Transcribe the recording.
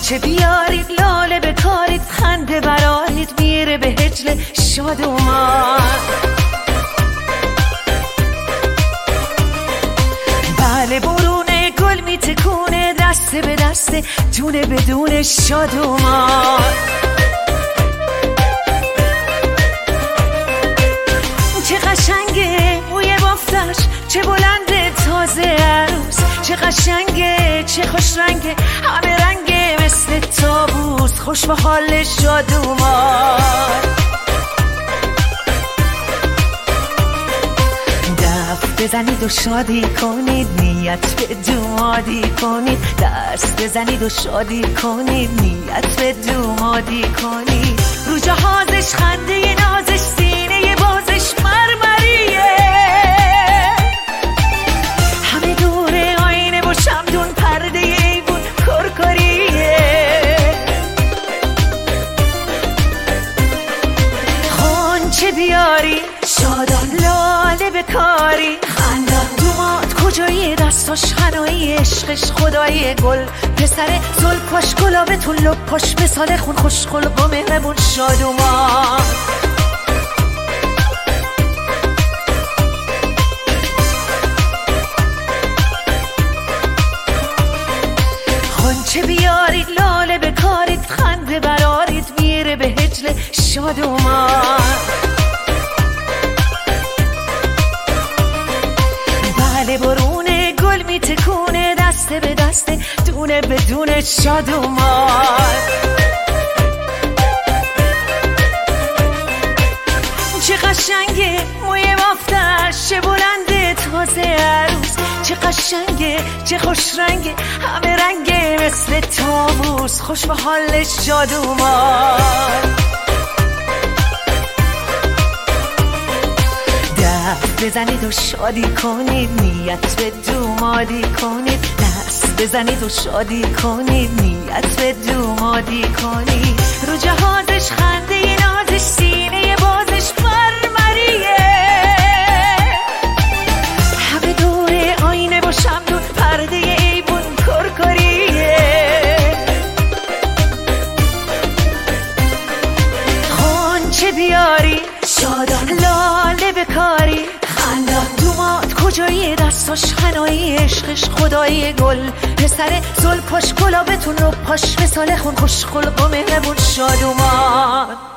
غنچه بیارید لاله بکارید، خنده برارید میره به هجل شادومان. بله برونه گل میتکونه، دسته به دسته دونه بدون شادومان. چه قشنگه موی بافتش، چه بلنده تازه عروس، چه قشنگه چه خوش رنگه، همه رنگه مثل تابوس، خوش به حال شادومان. دف بزنید و شادی کنید، نیت به دومادی کنید، دست بزنید و شادی کنید، نیت به دومادی کنید. رو جهازش خنده نازش، سینه بازش مرمریه، همه دوره آینه و شمدون، پرده ایوون کرکریه. غنچه بیاری شادان لاله بکاری، خندان دوماد کجایی، دستاش حنایی عشقش خدایی، گل پسر زلفاش گلابتون لپاش مثال خون، خوش خلق و مهربون شادومان. غنچه بیارید لاله بکارید، خنده برارید میره به هجل شادومان. بله برونه گل میتکونه، دسته به دسته دونه بدون شادومان. چه قشنگه موی بافتش، چه بلنده تازه عروس، چه قشنگه چه خوش رنگه، همه رنگه مثل تابوس، خوش به حال شادومان. دست بزنید و شادی کنید، نیت به دومادی کنید، دست بزنید و شادی کنید، نیت به دومادی کنید. رو جهازش خنده نازش، سینه بازش مرمریه، همه دوره آینه و شمدون، پرده ایوون کرکریه. غنچه بیاری شادان لاله بکاری، خندان دوماد کجایی، دستاش حنایی عشقش خدایی، گل پسر زلفاش گلابتون لپاش مثال خون، خوش خلق و مهربون شادومان.